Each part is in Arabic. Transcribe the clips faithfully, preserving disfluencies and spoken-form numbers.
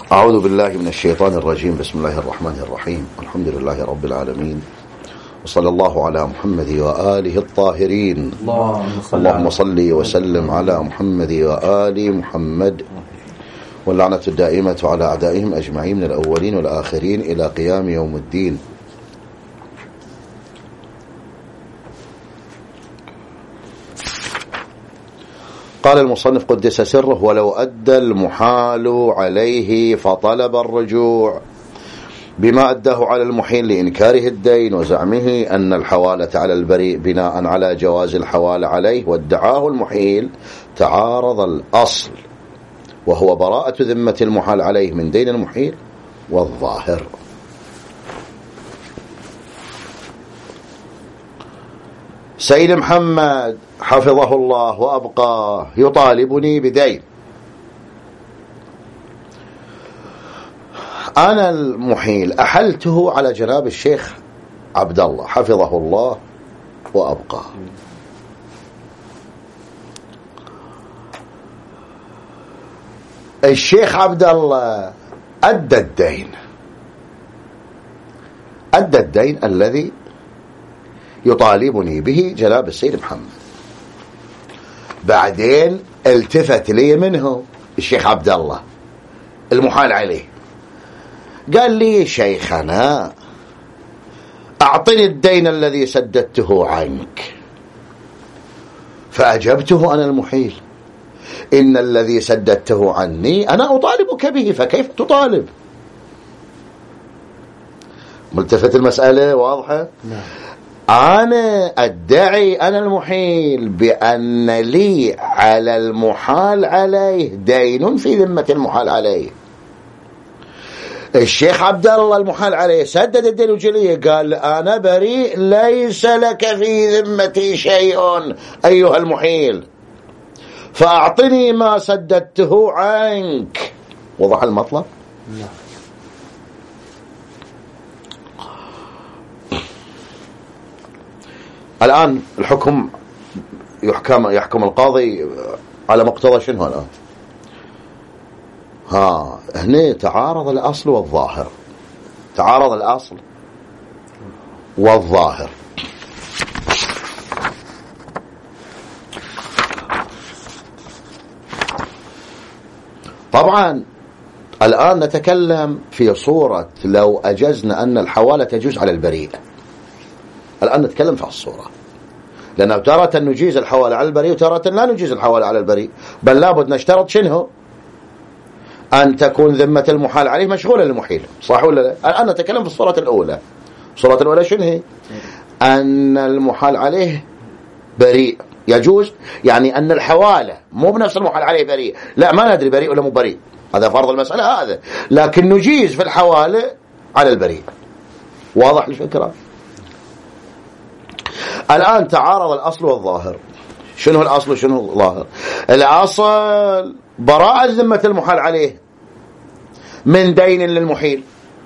أعوذ بالله من الشيطان الرجيم. بسم الله الرحمن الرحيم. الحمد لله رب العالمين، وصلى الله على محمد وآله الطاهرين. اللهم صل وسلم على محمد وآل محمد، واللعنة الدائمة على أعدائهم أجمعين من الأولين والآخرين إلى قيام يوم الدين. قال المصنف قدس سره: ولو أدى المحال عليه فطلب الرجوع بما أداه على المحيل لإنكاره الدين وزعمه أن الحوالة على البريء بناء على جواز الحوالة عليه، وادعاه المحيل، تعارض الأصل وهو براءة ذمة المحال عليه من دين المحيل والظاهر. سيد محمد حفظه الله وأبقاه يطالبني بدين، أنا المحيل أحلته على جناب الشيخ عبد الله حفظه الله وأبقاه. الشيخ عبد الله أدى الدين، أدى الدين الذي يطالبني به جناب السيد محمد. بعدين التفت لي منه الشيخ عبد الله المحال عليه، قال لي: شيخنا أعطني الدين الذي سددته عنك. فأجبته أنا المحيل: إن الذي سددته عني أنا أطالبك به، فكيف تطالب؟ ملتفت المسألة واضحة؟ نعم. أنا أدعي أنا المحيل بأن لي على المحال عليه دين في ذمة المحال عليه. الشيخ عبد الله المحال عليه سدد الدين وجليه، قال: أنا بريء، ليس لك في ذمتي شيء أيها المحيل، فأعطني ما سددته عنك. وضح المطلب؟ نعم. الآن الحكم يحكم يحكم القاضي على مقتضى شنو الآن؟ ها هنا تعارض الأصل والظاهر، تعارض الأصل والظاهر. طبعا الآن نتكلم في صورة لو أجزنا أن الحوالة تجوز على البريء. الآن نتكلم في الصورة، لأنه تارة نجيز الحوالة على البريء وتارة لا نجيز الحوالة على البريء، بل لابد نشترط شنو؟ أن تكون ذمة المحال عليه مشغولة للمحيل، صح ولا لا؟ الآن نتكلم في الصورة الأولى. الصورة الأولى شنو هي؟ أن المحال عليه بريء يجوز، يعني أن الحوالة مو بنفس المحال عليه بريء، لا ما ندري بريء ولا مو بريء، هذا فرض المسألة هذا، لكن نجيز في الحوالة على البريء. واضح الفكرة؟ الآن تعارض الأصل والظاهر. شنو الأصل وشنو الظاهر؟ الأصل براءة ذمة المحال عليه من دين للمحيل،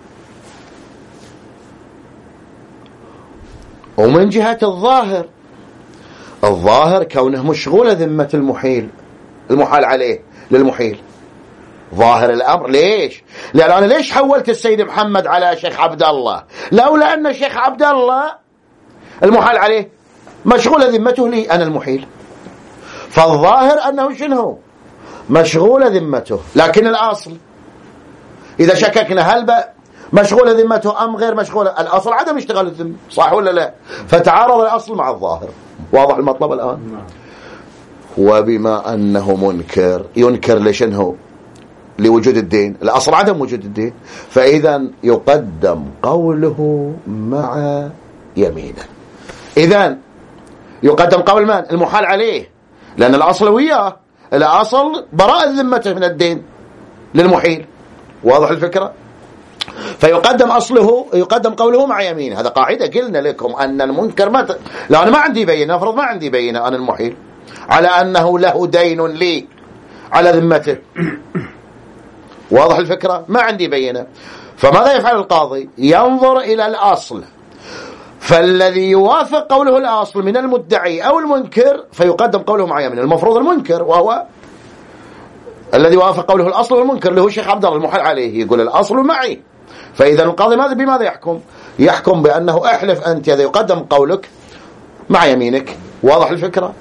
ومن جهة الظاهر، الظاهر كونه مشغولة ذمة المحيل المحال عليه للمحيل. ظاهر الأمر ليش؟ لأن أنا ليش حولت السيد محمد على شيخ عبد الله؟ لولا أن الشيخ عبد الله المحال عليه مشغولة ذمته لي أنا المحيل، فالظاهر أنه شنو؟ مشغولة ذمته. لكن الأصل إذا شككنا هل مشغولة ذمته أم غير مشغولة، الأصل عدم اشتغال الذمة، صح ولا لا؟ فتعارض الأصل مع الظاهر. واضح المطلب الآن؟ وبما أنه منكر، ينكر لشنه؟ لوجود الدين، الأصل عدم وجود الدين، فإذا يقدم قوله مع يمينه. إذن يقدم قول من؟ المحال عليه، لأن الأصل وياه، الأصل براءة ذمته من الدين للمحيل. واضح الفكرة؟ فيقدم أصله، يقدم قوله مع يمينه. هذا قاعدة قلنا لكم أن المنكر ما ت... لا أنا ما عندي بينة، أفرض ما عندي بينة أنا المحيل على أنه له دين لي على ذمته. واضح الفكرة؟ ما عندي بينة، فماذا يفعل القاضي؟ ينظر إلى الأصل، فالذي يوافق قوله الأصل من المدعي أو المنكر فيقدم قوله مع يمين. المفروض المنكر وهو الذي وافق قوله الأصل والمنكر اللي هو الشيخ عبد الله المحال عليه، يقول الأصل معي. فإذا القاضي ماذا بماذا يحكم؟ يحكم بأنه احلف أنت، إذا يقدم قولك مع يمينك. واضح الفكرة؟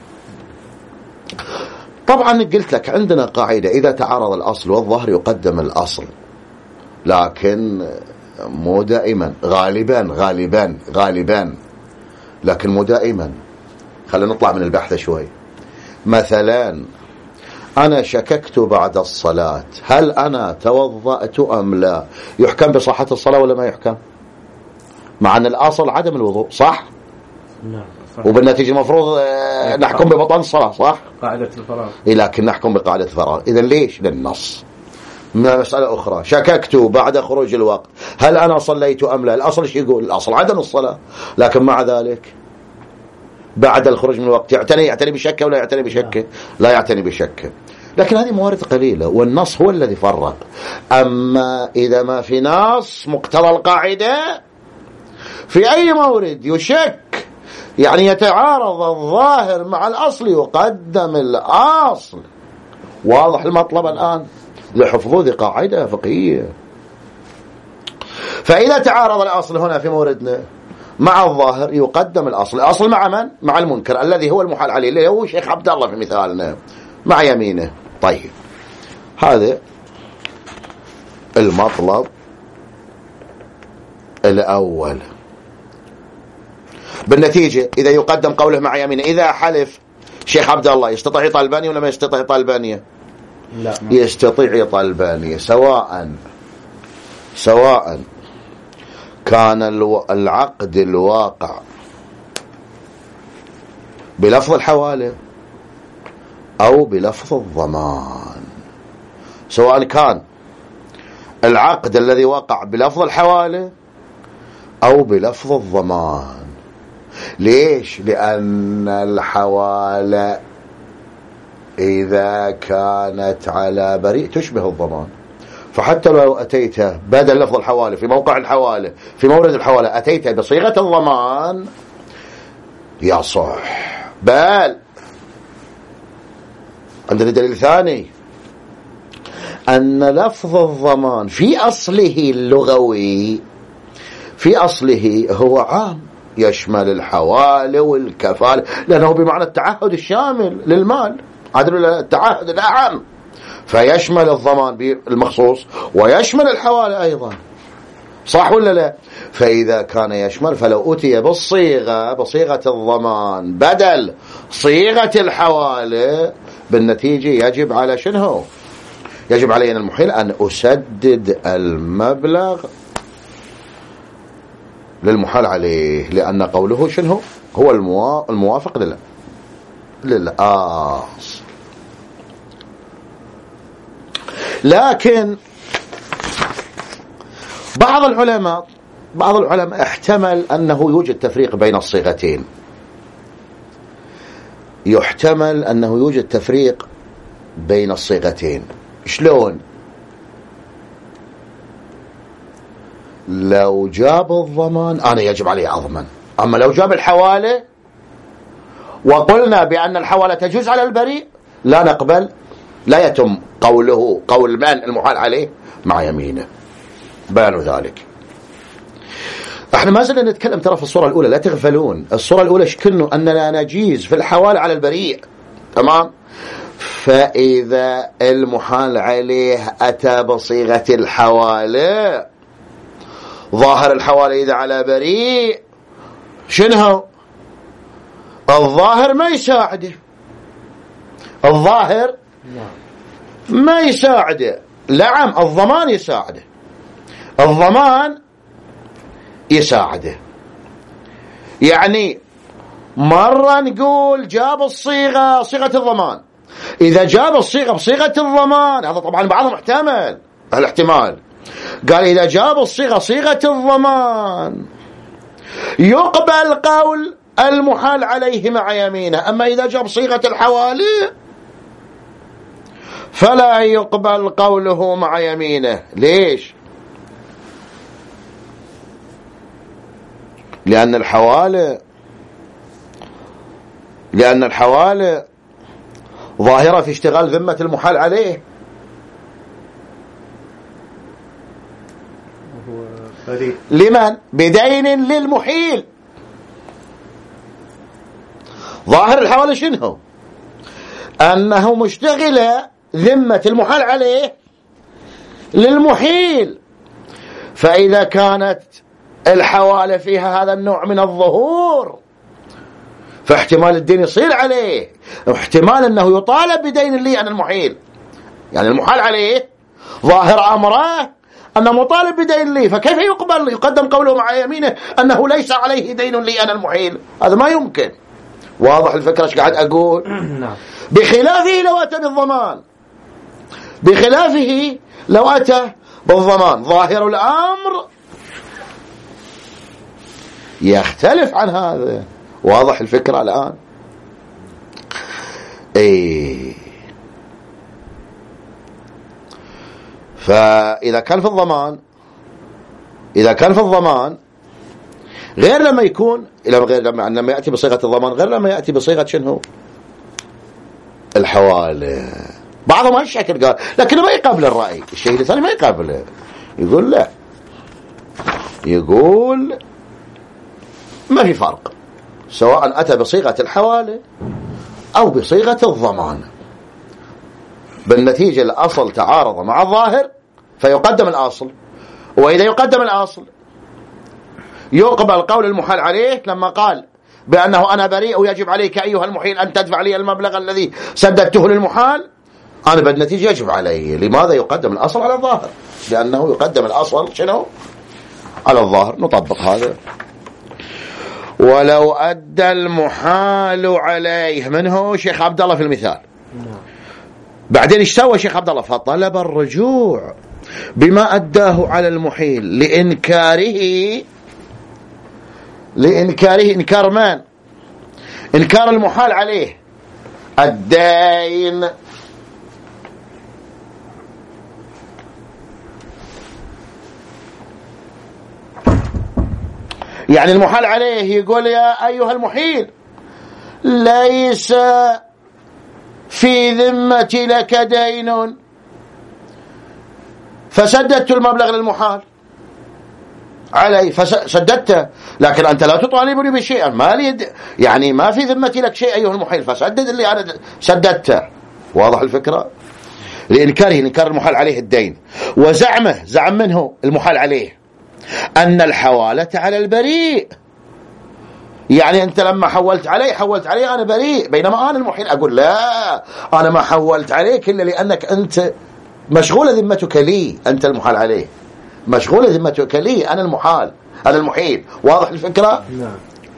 طبعا قلت لك عندنا قاعدة، إذا تعارض الأصل والظاهر يقدم الأصل، لكن مو دائما، غالبا غالبا غالبا لكن مو دائما. خلينا نطلع من البحث شوي. مثلا أنا شككت بعد الصلاة هل أنا توضأت أم لا، يحكم بصحة الصلاة ولا ما يحكم؟ مع أن الأصل عدم الوضوء، صح؟ نعم. وبالنتيجة المفروض نحكم ببطلان الصلاة، صح؟ قاعدة الفراغ. لكن نحكم بقاعدة الفراغ. إذن ليش؟ للنص. مسألة أخرى، شككت بعد خروج الوقت هل أنا صليت أم لا، الأصل شو يقول؟ الأصل عدم الصلاة، لكن مع ذلك بعد الخروج من الوقت يعتني يعتني بشكه ولا يعتني بشكه؟ لا يعتني بشكه. لكن هذه موارد قليلة، والنص هو الذي فرق. أما إذا ما في نص مقتضى القاعدة، في أي مورد يشك يعني يتعارض الظاهر مع الأصل يقدم الأصل. واضح المطلب الآن؟ لحفظ ذي قاعدة فقهية. فإذا تعارض الأصل هنا في موردنا مع الظاهر يقدم الأصل. الأصل مع من؟ مع المنكر الذي هو المحال عليه، اللي هو شيخ عبد الله في مثالنا، مع يمينه. طيب، هذا المطلب الأول. بالنتيجة إذا يقدم قوله مع يمينه، إذا حلف شيخ عبد الله يستطيع يطالبانية ولا ما يستطيع يطالبانية؟ لا، يستطيع يطالبانية، سواء سواء كان العقد الواقع بلفظ الحوالة أو بلفظ الضمان. سواء كان العقد الذي وقع بلفظ الحوالة أو بلفظ الضمان. ليش؟ لأن الحوالة إذا كانت على بريء تشبه الضمان، فحتى لو أتيت بدل لفظ الحوالة في موقع الحوالة في مورد الحوالة أتيت بصيغة الضمان يصح. بل عندنا دليل ثاني، أن لفظ الضمان في أصله اللغوي في أصله هو عام، يشمل الحوالة والكفالة، لأنه بمعنى التعهد الشامل للمال، عدل التعهد الأعم، فيشمل الضمان بالمخصوص ويشمل الحوالة أيضا، صح ولا لا؟ فإذا كان يشمل، فلو أتي بالصيغة بصيغة الضمان بدل صيغة الحوالة، بالنتيجة يجب على شنو؟ يجب علينا المحيل أن أسدد المبلغ للمحال عليه، لأن قوله شنو؟ هو الموافق لله للأصل. لكن بعض العلماء بعض العلماء احتمل أنه يوجد تفريق بين الصيغتين، يحتمل أنه يوجد تفريق بين الصيغتين. شلون؟ لو جاب الضمان أنا يجب عليه أضمن، أما لو جاب الحوالة وقلنا بأن الحوالة تجوز على البريء لا نقبل، لا يتم قوله قول من المحال عليه مع يمينه. بيان ذلك. احنا ما زلنا نتكلم ترى في الصورة الأولى، لا تغفلون. الصورة الأولى شكلنا أننا نجيز في الحوالة على البريء، تمام؟ فإذا المحال عليه أتى بصيغة الحوالة، ظاهر الحوالة إذا على بريء شنو؟ الظاهر ما يساعده، الظاهر ما يساعده. نعم الضمان يساعده، الضمان يساعده. يعني مرة نقول جاب الصيغة صيغة الضمان، إذا جاب الصيغة بصيغة الضمان، هذا طبعا بعضهم احتمل الاحتمال، قال إذا جاب الصيغة صيغة الضمان يقبل قول المحال عليه مع يمينه، أما إذا جاب صيغة الحوالي فلا يقبل قوله مع يمينه. ليش؟ لأن الحوالة لأن الحوالة ظاهرة في اشتغال ذمة المحال عليه، هو بريء لمن؟ بدين للمحيل. ظاهر الحوالة شنو؟ أنه مشتغلة ذمة المحال عليه للمحيل. فإذا كانت الحوالة فيها هذا النوع من الظهور فاحتمال الدين يصير عليه، واحتمال أنه يطالب بدين لي عن المحيل. يعني المحال عليه ظاهر أمره أنه مطالب بدين لي، فكيف يقبل يقدم قوله مع يمينه أنه ليس عليه دين لي أنا المحيل؟ هذا ما يمكن. واضح الفكرة ايش قاعد أقول؟ بخلافه لو أتى بالضمان، بخلافه لو أتى بالضمان ظاهر الأمر يختلف عن هذا. واضح الفكرة الآن؟ إيه. فإذا كان في الضمان، إذا كان في الضمان غير لما يكون غير لما لما يأتي بصيغة الضمان غير لما يأتي بصيغة شنو؟ الحوالة. بعضهم هالشكل قال، لكن ما يقابل الرأي. الشيء الثاني ما يقابله، يقول لا، يقول ما في فرق سواء أتى بصيغة الحوالة أو بصيغة الضمان، بالنتيجة الأصل تعارض مع الظاهر فيقدم الأصل. وإذا يقدم الأصل يقبل قول المحال عليه لما قال بأنه أنا بريء ويجب عليك أيها المحيل أن تدفع لي المبلغ الذي سددته للمحال. أنا بالنتيجة يجب علي. لماذا يقدم الأصل على الظاهر؟ لأنه يقدم الأصل شنو؟ على الظاهر. نطبق هذا. ولو أدى المحال عليه، من هو؟ شيخ عبد الله في المثال. بعدين ايش سوى شيخ عبد الله؟ فطلب الرجوع بما أداه على المحيل لإنكاره لإنكاره إنكار من؟ إنكار المحال عليه الدين. يعني المحال عليه يقول يا أيها المحيل ليس في ذمتي لك دين فسددت المبلغ للمحال علي فسددته، لكن أنت لا تطالبني بشيء، ما لي يعني ما في ذمتي لك شيء أيها المحيل فسدد اللي أنا سددته. واضح الفكرة؟ لإنكاره إنكار المحال عليه الدين. وزعمه زعم منه المحال عليه أن الحوالة على البريء، يعني أنت لما حولت علي حولت علي أنا بريء، بينما أنا المحيل أقول لا، أنا ما حولت عليك إلا لأنك أنت مشغولة ذمتك لي، أنت المحال عليه مشغولة ذمتك لي، أنا المحال أنا المحيل. واضح الفكرة؟ نعم.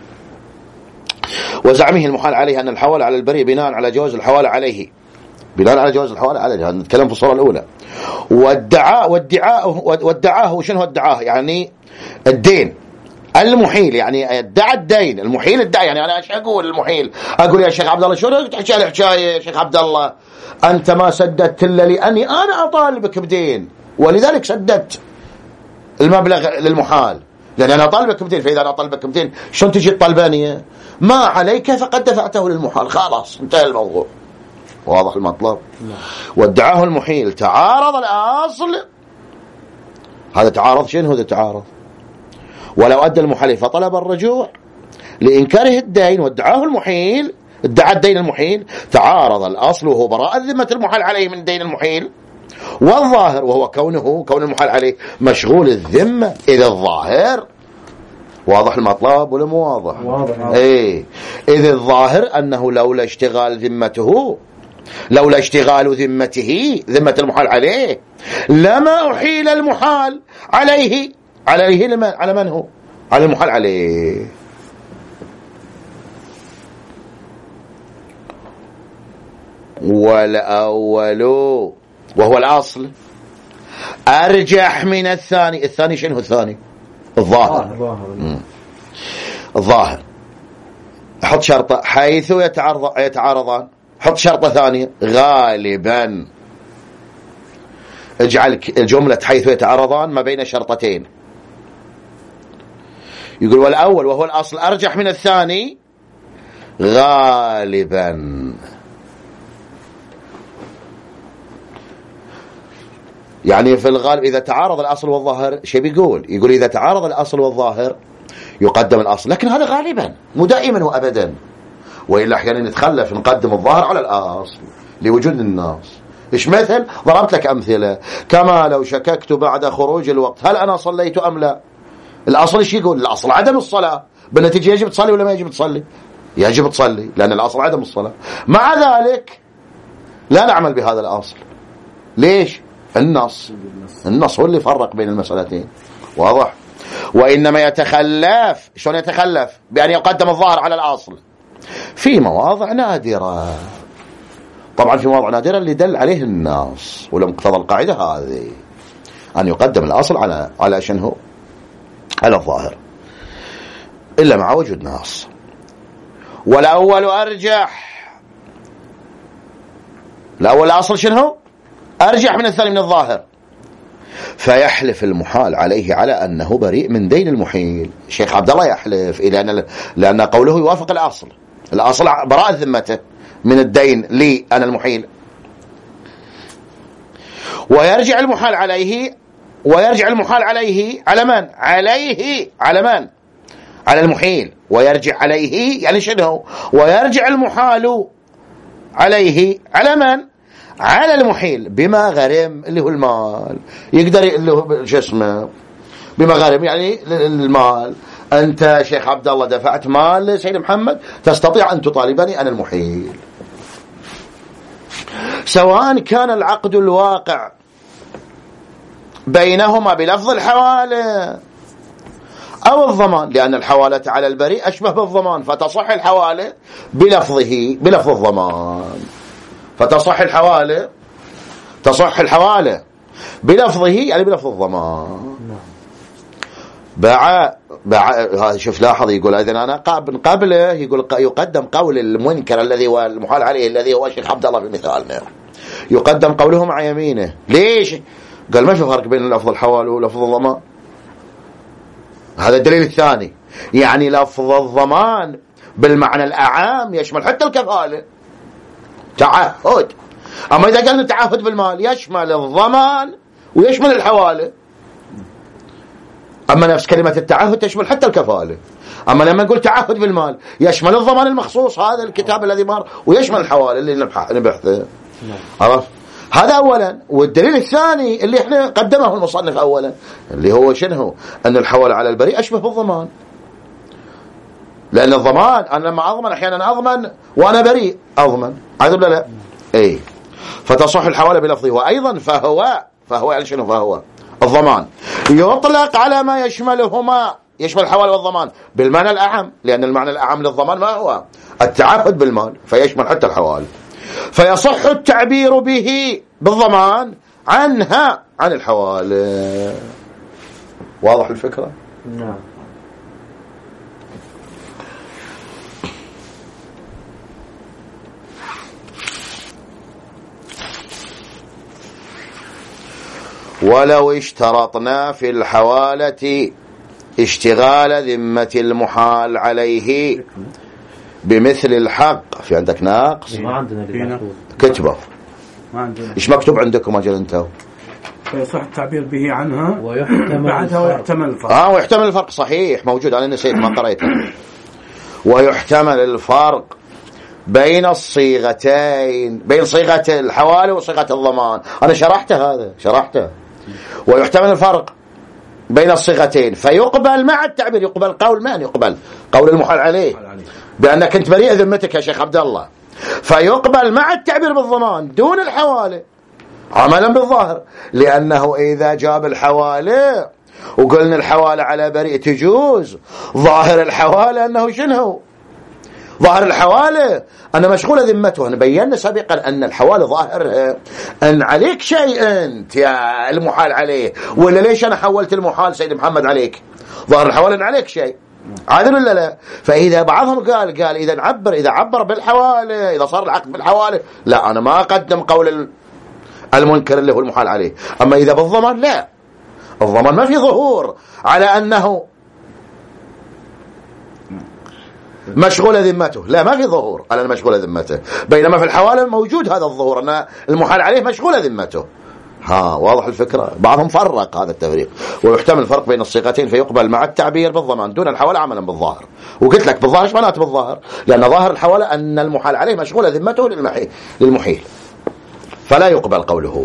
وزعمه المحال عليه أن الحوالة على البريء بناء على جواز الحوالة عليه، بناء على جواز الحوالة عليه، نتكلم في الصورة الأولى. والدعاء والدعاء والدعاء وشنو هو الدعاء؟ يعني الدين المحيل، يعني ادعى الدين. المحيل ادعى، يعني انا ايش اقول المحيل؟ اقول يا شيخ عبد الله شو تحكي لي حكايه يا شيخ عبد الله؟ انت ما سددت الا لاني انا اطالبك بدين، ولذلك سددت المبلغ للمحال، لان انا اطالبك بدين. فاذا انا اطالبك بدين شلون تجي تطالبني؟ ما عليك فقد دفعته للمحال، خلاص انتهى الموضوع. واضح المطلب؟ وادعاه المحيل تعارض الاصل. هذا تعارض شنو؟ هذا تعارض. ولو أدى المحال فطلب الرجوع لإنكاره الدين وادعاه المحيل، ادعى الدين المحيل، تعارض الأصل وهو براءة ذمة المحال عليه من دين المحيل، والظاهر وهو كونه كون المحال عليه مشغول الذمة إلى الظاهر. واضح المطلب ولا مو واضح؟ واضح. ايه، إذ الظاهر أنه لولا اشتغال ذمته لولا اشتغال ذمته ذمة المحال عليه لما أحيل المحال عليه عليه لمن؟ على من هو؟ على المحال عليه. والأول وهو الأصل أرجح من الثاني. الثاني شنو الثاني؟ الظاهر. الظاهر. حط شرطة حيث يتعارض يتعارضان، حط شرطة ثانية غالبا. اجعل الجملة حيث يتعارضان ما بين شرطتين. يقول والأول وهو الأصل أرجح من الثاني غالبا. يعني في الغالب إذا تعارض الأصل والظاهر شيء بيقول يقول إذا تعارض الأصل والظاهر يقدم الأصل، لكن هذا غالبا مو دائما وأبدا، وإلا أحيانا نتخلف نقدم الظاهر على الأصل لوجود الناس. إيش مثل؟ ضربت لك أمثلة، كما لو شككت بعد خروج الوقت هل أنا صليت أم لا؟ الأصل إيش يقول؟ الأصل عدم الصلاة، بالنتيجة يجب تصلي ولا ما يجب تصلي؟ يجب تصلي لأن الأصل عدم الصلاة. مع ذلك لا نعمل بهذا الأصل. ليش؟ النص النص هو اللي فرق بين المسألتين. واضح؟ وإنما يتخلف. شلون يتخلف؟ بأن يقدم الظاهر على الأصل في مواضع نادرة. طبعا في مواضع نادرة اللي دل عليه النص، ولمقتضى القاعدة هذه أن يقدم الأصل على على شنو؟ على الظاهر، إلا مع وجود نص. والأول أرجح. الأول الأصل شنو؟ أرجح من الثاني من الظاهر، فيحلف المحال عليه على أنه بريء من دين المحيل. الشيخ عبد الله يحلف لأن لأن قوله يوافق الأصل. الأصل براءة ذمته من الدين لي أنا المحيل. ويرجع المحال عليه ويرجع المحال عليه على من؟ عليه على من؟ على المحيل. ويرجع عليه يعني شنو؟ ويرجع المحال عليه على من؟ على المحيل بما غرم اللي هو المال. يقدر اللي هو شو اسمه بما غرم يعني المال. أنت شيخ عبد الله دفعت مال لسيد محمد، تستطيع أن تطالبني أنا المحيل، سواء كان العقد الواقع بينهما بلفظ الحوالة أو الضمان، لأن الحوالة على البريء أشبه بالضمان، فتصح الحوالة بلفظه بلفظ الضمان، فتصح الحوالة تصح الحوالة بلفظه يعني بلفظ الضمان. باع باع شوف لاحظ يقول إذن أنا قبل قبله يقول يقدم قول المنكر الذي هو المحال عليه الذي هو الشيخ عبد الله في مثالنا، يقدم قوله مع يمينه. ليش؟ قال ما في فرق بين لفظ الحوالة ولفظ الضمان. هذا الدليل الثاني، يعني لفظ الضمان بالمعنى الأعام يشمل حتى الكفالة تعهد. أما إذا قال التعهد بالمال يشمل الضمان ويشمل الحوالة. أما نفس كلمة التعهد تشمل حتى الكفالة. أما لما نقول تعهد بالمال يشمل الضمان المخصوص هذا الكتاب الذي مر ويشمل الحوالة اللي نبحثه. عرفت؟ هذا أولا. والدليل الثاني اللي احنا قدمه المصنف أولا اللي هو شنو؟ أن الحوالة على البريء أشبه بالضمان، لأن الضمان أنا لما أضمن أحيانا أضمن وأنا بريء أضمن عادة ولا لا؟ إيه. فتصح الحوالة بلفظه. وأيضا فهو فهو يعني شنو؟ فهو الضمان يطلق على ما يشملهما، يشمل الحوالة والضمان بالمعنى الأعم، لأن المعنى الأعم للضمان ما هو؟ التعهد بالمال، فيشمل حتى الحوالة. فيصح التعبير به بالضمان عنها عن الحوالة. واضح الفكرة؟ نعم. ولو اشترطنا في الحوالة اشتغال ذمة المحال عليه بمثل الحق. في عندك ناقص؟ ما عندنا كتبه. ما عندنا. ايش مكتوب عندكم اجل انتوا؟ فيصح التعبير به عنها ويحتمل بعدها ويحتمل الفرق. اه ويحتمل الفرق صحيح موجود، انا نسيت ما قريته. ويحتمل الفرق بين الصيغتين، بين صيغة الحوالة وصيغة الضمان. انا شرحته هذا شرحته. ويحتمل الفرق بين الصيغتين فيقبل مع التعبير. يقبل قول من؟ يقبل قول المحال عليه بأنك أنت بريء ذمتك يا شيخ عبد الله، فيقبل مع التعبير بالضمان دون الحوالة عملا بالظاهر، لأنه إذا جاب الحوالة وقلنا الحوالة على بريء تجوز، ظاهر الحوالة أنه شنو؟ ظاهر الحوالة أن مشغولة ذمته. أنا بينا سابقا أن الحوالة ظاهرها أن عليك شيء أنت يا المحال عليه، ولا ليش أنا حولت المحال سيد محمد عليك؟ ظاهر الحوالة أن عليك شيء، عادل ولا لا؟ فإذا بعضهم قال قال إذا عبر إذا عبر بالحوالة، إذا صار العقد بالحوالة، لا أنا ما أقدم قول المنكر اللي هو المحال عليه. أما إذا بالضمان لا، الضمان ما في ظهور على أنه مشغولة ذمته، لا ما في ظهور على مشغولة ذمته، بينما في الحوالة موجود هذا الظهور أن المحال عليه مشغولة ذمته. ها واضح الفكرة. بعضهم فرق هذا التفريق، ويحتمل الفرق بين الصيغتين فيقبل مع التعبير بالضمان دون الحوالة عملا بالظاهر. وقلت لك بالظاهر ايش معناته بالظاهر؟ لأن ظاهر الحوالة أن المحال عليه مشغولة ذمته للمحيل، فلا يقبل قوله.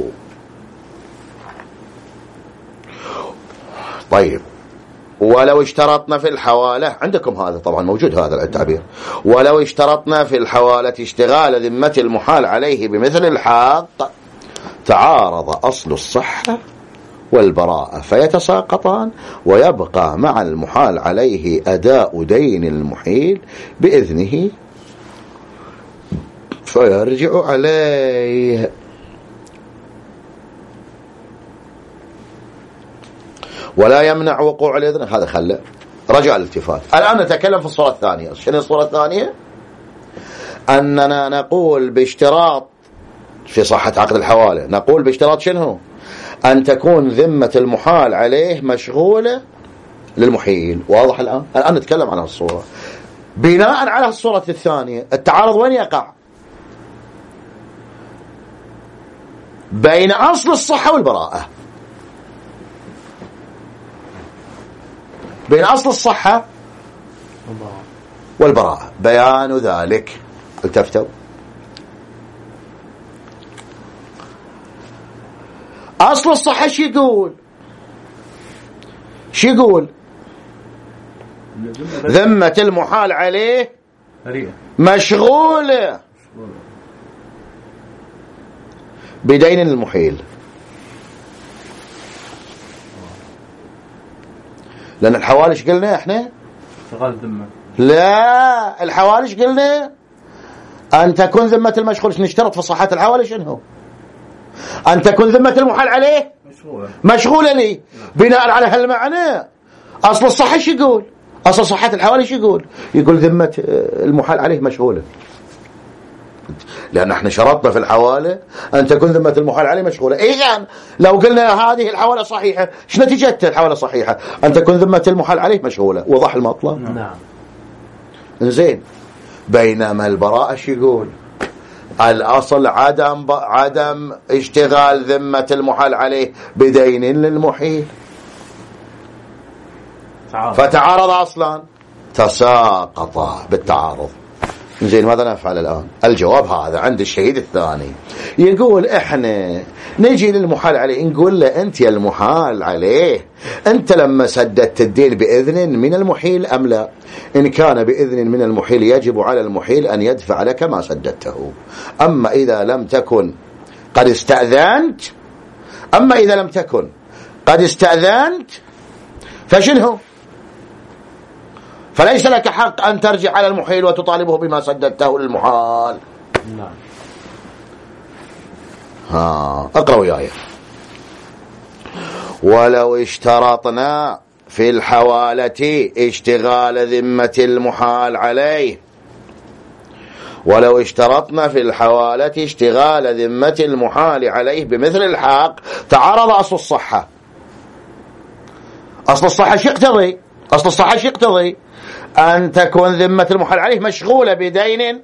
طيب، ولو اشترطنا في الحوالة، عندكم هذا طبعا موجود هذا التعبير، ولو اشترطنا في الحوالة اشتغال ذمة المحال عليه بمثل الحاق تعارض أصل الصحة والبراءة فيتساقطان، ويبقى مع المحال عليه أداء دين المحيل بإذنه فيرجع عليه. ولا يمنع وقوع الإذن. هذا خلى رجع الالتفات. الآن نتكلم في الصورة الثانية. شنو الصورة الثانية؟ أننا نقول باشتراط في صحة عقد الحوالة، نقول باشتراط شنو؟ أن تكون ذمة المحال عليه مشغولة للمحيل. واضح الآن؟ الآن نتكلم عن الصورة. بناء على الصورة الثانية التعارض وين يقع؟ بين أصل الصحة والبراءة. بين أصل الصحة والبراءة. بيان ذلك التفتوا. أصل الصحة شو يقول؟ شو يقول؟ ذمة المحال عليه مشغولة بدين المحيل. لأن الحوالش قلنا احنا شغال ذمة. لا، الحوالش قلنا أن تكون ذمة المشغول. نشترط في صحة الحوالش انه أن تكون ذمة المحال عليه مشغولة مشغولة لي. بناء على هالمعنى أصل الصحة شو يقول؟ أصل صحة الحوالش يقول يقول ذمة المحال عليه مشغولة، لأن احنا شرطنا في الحوالة أن تكون ذمة المحال عليه مشغولة. إذن لو قلنا هذه الحوالة صحيحة، شو نتيجة الحوالة صحيحة؟ أن تكون ذمة المحال عليه مشغولة. وضح المطلب؟ نعم. زين. بينما البراءة شو يقول؟ الأصل عدم ب... عدم اشتغال ذمة المحال عليه بدين للمحيل، فتعارض أصلا، تساقط بالتعارض. زين، ماذا نفعل الآن؟ الجواب هذا عند الشهيد الثاني. يقول احنا نجي للمحال عليه نقول له انت يا المحال عليه، انت لما سددت الدين بإذن من المحيل ام لا؟ ان كان بإذن من المحيل يجب على المحيل ان يدفع لك ما سددته. اما اذا لم تكن قد استأذنت اما اذا لم تكن قد استأذنت فشنه؟ فليس لك حق أن ترجع على المحيل وتطالبه بما سددته للمحال. نعم. ها اقرأ وياي. ولو اشترطنا في الحوالة اشتغال ذمة المحال عليه ولو اشترطنا في الحوالة اشتغال ذمة المحال عليه بمثل الحق تعارض أصل الصحة. أصل الصحة شو يقتضي؟ أصل الصحة شو يقتضي؟ أن تكون ذمة المحال عليه مشغولة بدين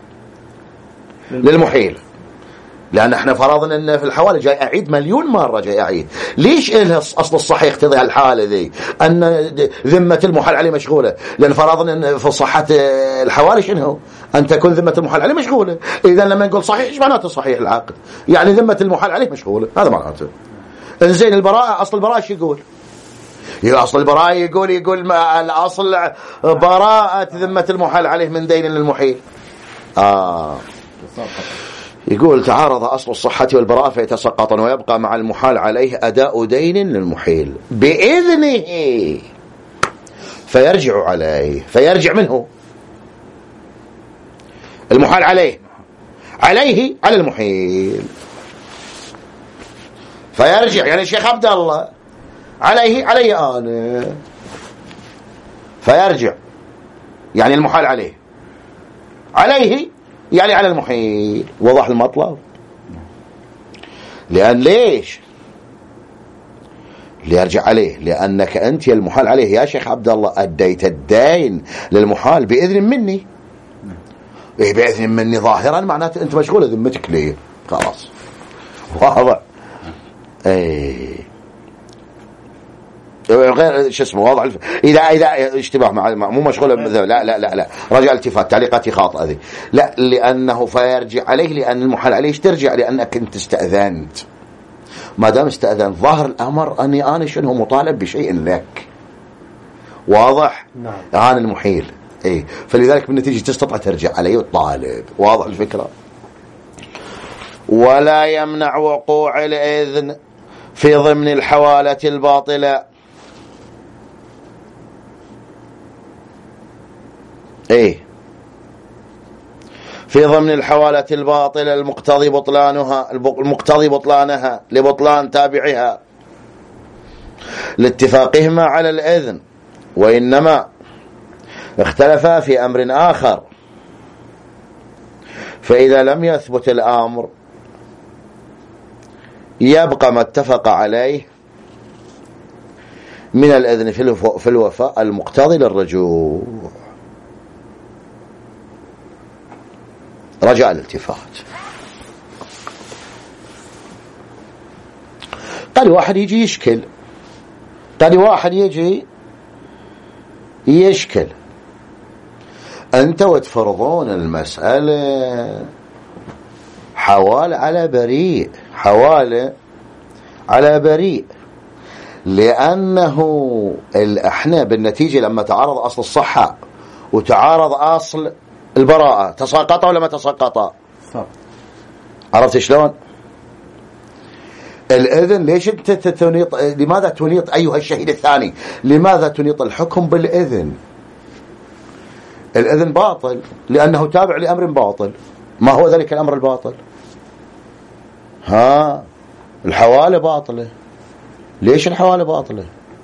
للمحيل. لأن احنا فرضنا أن في الحوالة جاي أعيد مليون مرة جاي أعيد. ليش إلها أصل الصحة يقتضي هالحالة ذي أن ذمة المحال عليه مشغولة؟ لأن فرضنا أن في صحة الحوالة شنو؟ أن تكون ذمة المحال عليه مشغولة. إذا لما نقول صحيح إيش معناته صحيح العقد؟ يعني ذمة المحال عليه مشغولة، هذا معناته. إنزين البراءة، أصل البراءة شو يقول؟ يا أصل البراءة يقول يقول الأصل براءة ذمة المحال عليه من دين للمحيل. آه يقول تعارض أصل الصحة والبراءة فيتسقطن، ويبقى مع المحال عليه أداء دين للمحيل بإذنه فيرجع عليه. فيرجع منه المحال عليه عليه على المحيل. فيرجع يعني الشيخ عبد الله عليه علي أنا، فيرجع يعني المحال عليه عليه يعني على المحيل. وضح المطلب؟ لأن ليش ليرجع عليه؟ لأنك أنت المحال عليه يا شيخ عبد الله أديت الدين للمحال بإذن مني. إيه بإذن مني ظاهرا معناته أنت مشغولة ذمتك ليه؟ خلاص واضح. اي غير شو اسمه واضح الف... اذا اذا اشتباه مع مو مشغول لا لا لا لا رجع التفات تعليقاتي خاطئه ذي لا لانه فيرجع عليه لان المحال عليه ايش ترجع لانك انت استاذنت ما دام استاذنت ظاهر الامر اني انا شنو مطالب بشيء لك واضح نعم انا المحيل اي فلذلك بالنتيجه تستطيع ترجع عليه وتطالب واضح الفكره. ولا يمنع وقوع الاذن في ضمن الحوالة الباطلة ايه في ضمن الحوالة الباطلة المقتضي بطلانها المقتضي بطلانها لبطلان تابعها لاتفاقهما على الإذن وإنما اختلفا في أمر آخر فإذا لم يثبت الأمر يبقى ما اتفق عليه من الإذن في الوفاء المقتضي للرجوع. رجع الالتفات قال واحد يجي يشكل قال واحد يجي يشكل أنت وتفرضون المسألة حوال على بريء حوالة على بريء لأنه احنا بالنتيجة لما تعارض أصل الصحة وتعارض أصل البراءة تساقطا ولا ما تساقطا؟ عرفت شلون؟ الإذن ليش أنت تنيط لماذا تنيط أيها الشهيد الثاني لماذا تنيط الحكم بالإذن؟ الإذن باطل لأنه تابع لأمر باطل. ما هو ذلك الأمر الباطل؟ ها الحوالة باطلة. ليش الحوالة باطلة؟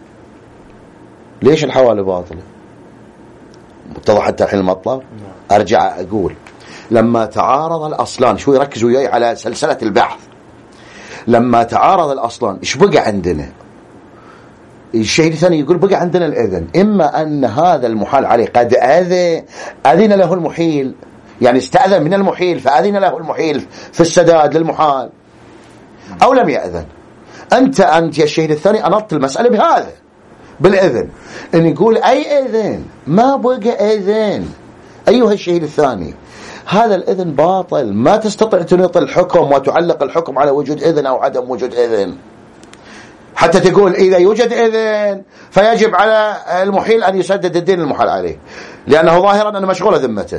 ليش الحوالة باطلة؟ اتضح حتى الحين المطلب. أرجع أقول لما تعارض الأصلان شوي ركزوا وياي على سلسلة البحث. لما تعارض الأصلان إيش بقى عندنا؟ الشيء الثاني يقول بقى عندنا الإذن إما أن هذا المحال عليه قد أذن أذن له المحيل يعني استأذن من المحيل فأذن له المحيل في السداد للمحال أو لم يأذن. أنت أنت يا الشهيد الثاني أنطت المسألة بهذا بالإذن إن يقول أي إذن ما بقى إذن أيها الشهيد الثاني هذا الإذن باطل ما تستطيع تنيط الحكم وتعلق الحكم على وجود إذن أو عدم وجود إذن حتى تقول إذا يوجد إذن فيجب على المحيل أن يسدد الدين المحال عليه لأنه ظاهرا أنه مشغول ذمته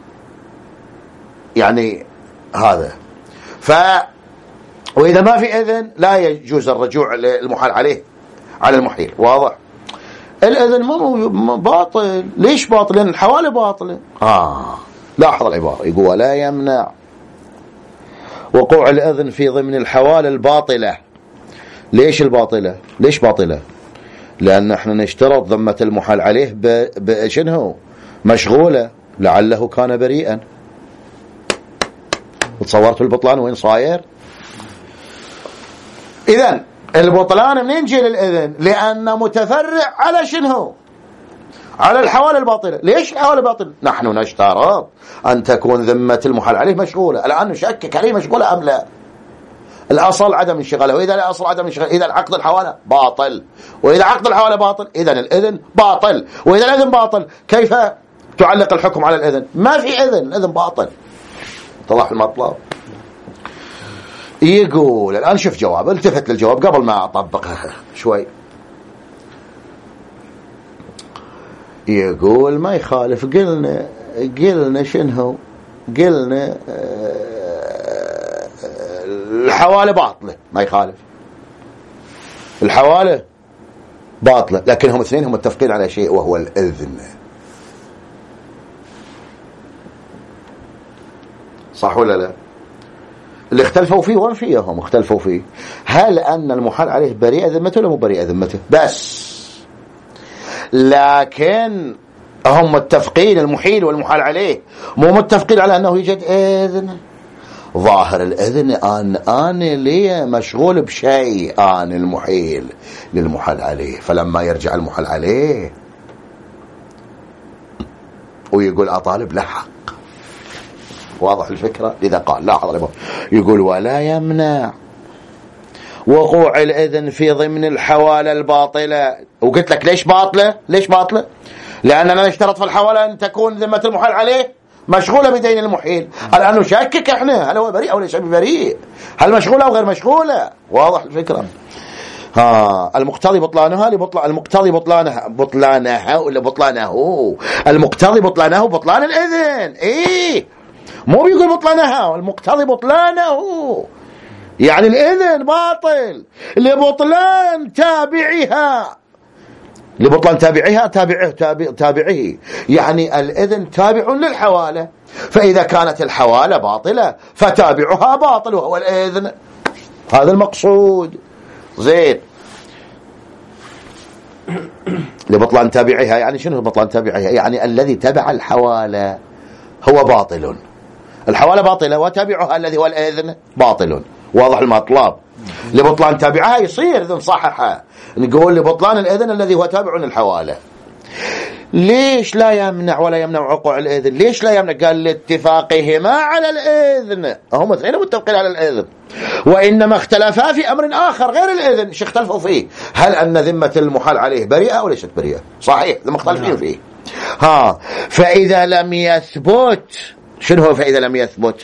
يعني هذا ف وإذا ما في إذن لا يجوز الرجوع للمحال عليه على المحيل. واضح؟ الإذن مو باطل. ليش باطل؟ لأن الحوالة باطلة. آه لاحظ العبارة يقول ولا يمنع وقوع الإذن في ضمن الحوالة الباطلة. ليش الباطلة؟ ليش باطلة؟ لأن احنا نشترط ذمة المحال عليه بشنه مشغولة لعله كان بريئا. تصورتوا البطلان وين صاير؟ إذن البطلان منين جي للإذن؟ لأنه متفرع على شنو؟ على الحوالة الباطلة. ليش الحوالة الباطلة؟ نحن نشترط أن تكون ذمة المحال عليه مشغولة. الآن نشكك عليه مشغولة أم لا؟ الأصل عدم انشغاله وإذا لا أصل عدم انشغاله إذا عقد الحوالة باطل وإذا عقد الحوالة باطل إذن الإذن باطل وإذا الإذن باطل كيف تعلق الحكم على الإذن؟ ما في إذن الإذن باطل. اتضح المطلب؟ يقول الآن شوف جواب التفت للجواب قبل ما أطبقها شوي. يقول ما يخالف قلنا قلنا شنو قلنا الحوالة باطلة ما يخالف الحوالة باطلة لكن هم اثنين هم متفقين على شيء وهو الإذن. صح ولا لا؟ اللي اختلفوا فيه وين فيهم اختلفوا فيه هل أن المحال عليه بريئة ذمته ولا مو بريئة ذمته بس. لكن هم متفقين المحيل والمحال عليه مو متفقين على أنه يوجد إذن. ظاهر الإذن أن أنا لي مشغول بشيء أنا المحيل للمحال عليه فلما يرجع المحال عليه ويقول أطالب له حق. واضح الفكرة؟ لذا قال لاحظ يقول ولا يمنع وقوع الإذن في ضمن الحوالة الباطلة. وقلت لك ليش باطلة؟ ليش باطلة؟ لأننا نشترط في الحوالة أن تكون ذمة المحال عليه مشغولة بدين المحيل. الآن نشكك احنا هل هو بريء أو ليس بريء، هل مشغولة أو غير مشغولة. واضح الفكرة؟ ها المقتضي بطلانها لبطلان المقتضي بطلانها بطلانها ولا بطلانه المقتضي بطلانه بطلان الإذن. إيه مو بيقول بطلانها، المقتضي بطلانه، يعني الإذن باطل لبطلان تابعها، لبطلان تابعها تابعه تابع تابعه، يعني الإذن تابع للحوالة، فإذا كانت الحوالة باطلة فتابعها باطل وهو الإذن. هذا المقصود. زين. لبطلان تابعها يعني شنو بطلان تابعها؟ يعني الذي تبع الحوالة هو باطل، الحوالة باطلة وتابعها الذي هو الإذن باطل. واضح المطلب؟ لبطلان تابعها يصير إذن صححها، نقول لبطلان الإذن الذي هو تابع للحوالة. ليش لا يمنع ولا يمنع وقوع الإذن؟ ليش لا يمنع؟ قال لاتفاقهما على الإذن، هم اثنين متفقين على الإذن، وإنما اختلفا في أمر آخر غير الإذن. ايش اختلفوا فيه؟ هل أن ذمة المحال عليه بريئة أو ليست بريئة؟ صحيح لما مختلفين فيه. ها فإذا لم يثبت، شنو هو فإذا لم يثبت؟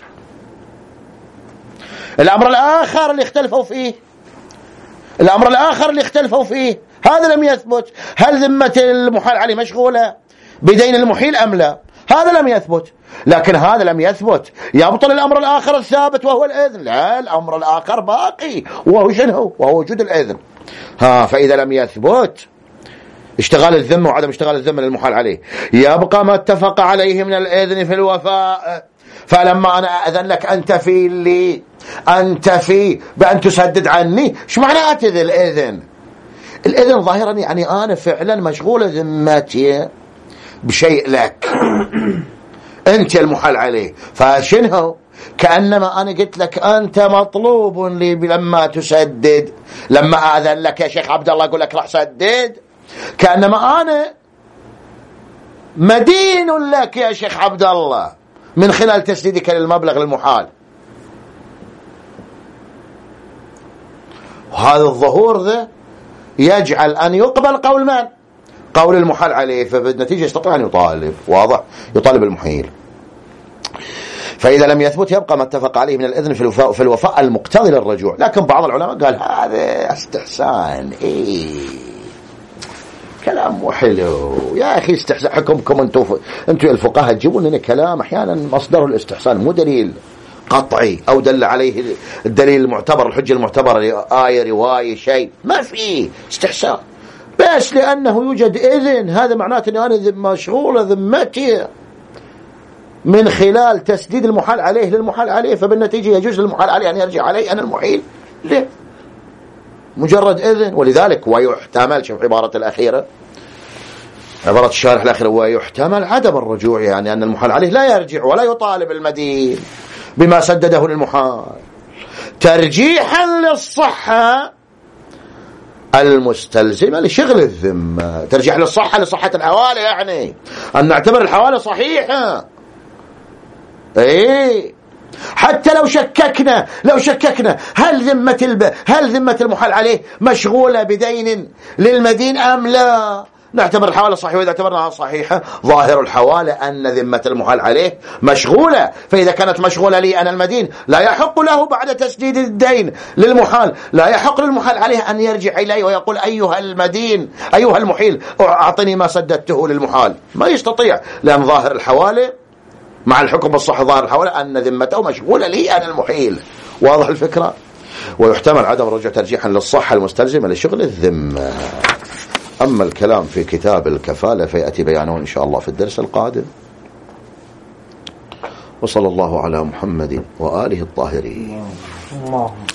الأمر الآخر اللي اختلفوا فيه، الأمر الآخر اللي اختلفوا فيه هذا لم يثبت. هل ذمة المحال عليه مشغولة بدين المحيل أم لا؟ هذا لم يثبت. لكن هذا لم يثبت يبطل الأمر الآخر الثابت وهو الإذن. لا، الأمر الآخر باقي وهو شنو؟ وهو وجود الإذن. ها فإذا لم يثبت اشتغال الذمة وعدم اشتغال الذمة للمحال عليه، يبقى ما اتفق عليه من الإذن في الوفاء. فلما أنا أذن لك أنت في اللي أنت في بأن تسدد عني، شو معنى أتذ الإذن؟ الإذن ظاهرا يعني أنا فعلا مشغولة ذمتي بشيء لك أنت المحال عليه، فشنه؟ كأنما أنا قلت لك أنت مطلوب لي لما تسدد، لما أذن لك يا شيخ عبد الله أقول لك راح سدد، كأنما أنا مدين لك يا شيخ عبد الله من خلال تسديدك للمبلغ المحال. وهذا الظهور ذا يجعل أن يقبل قول من؟ قول المحال عليه، فبالنتيجة يستطيع أن يطالب. واضح؟ يطالب المحيل. فإذا لم يثبت يبقى ما اتفق عليه من الإذن في الوفاء, في الوفاء المقتضي للرجوع. لكن بعض العلماء قال هذا استحسان. إيه كلام مو حلو يا أخي، استحسان حكمكم أنتم أنتم الفقهاء تجيبون لنا كلام أحيانا مصدره الاستحسان مو دليل قطعي أو دل عليه الدليل المعتبر، الحجة المعتبرة، آية رواية شيء، ما في استحسان بس لأنه يوجد إذن. هذا معناته أن أنا مشغولة ذمتي من خلال تسديد المحال عليه للمحال عليه، فبالنتيجة يجوز للمحال عليه أن يرجع عليه أنا المحيل ليه؟ مجرد إذن. ولذلك ويحتمل، شوف عبارة الأخيرة، عبارة الشارح الأخيرة، ويحتمل عدم الرجوع، يعني أن المحال عليه لا يرجع ولا يطالب المدين بما سدده للمحال ترجيحا للصحة المستلزمة لشغل الذمة. ترجيح للصحة لصحة الحوالة، يعني أن نعتبر الحوالة صحيحة. إيه حتى لو شككنا لو شككنا هل ذمة الب... هل ذمة المحال عليه مشغولة بدين للمدين أم لا، نعتبر الحوالة صحيحة. وإذا اعتبرناها صحيحة ظاهر الحوالة أن ذمة المحال عليه مشغولة، فإذا كانت مشغولة لي أنا المدين لا يحق له بعد تسديد الدين للمحال، لا يحق للمحال عليه أن يرجع إليه ويقول أيها المدين أيها المحيل أعطني ما سددته للمحال. ما يستطيع، لأن ظاهر الحوالة مع الحكم بالصحة ظاهر الحوالة أن ذمته مشغولة لي أنا المحيل. واضح الفكرة؟ ويحتمل عدم الرجوع ترجيحا للصحة المستلزمة لشغل الذمة. أما الكلام في كتاب الكفالة فيأتي بيانه إن شاء الله في الدرس القادم. وصلى الله على محمد وآله الطاهرين.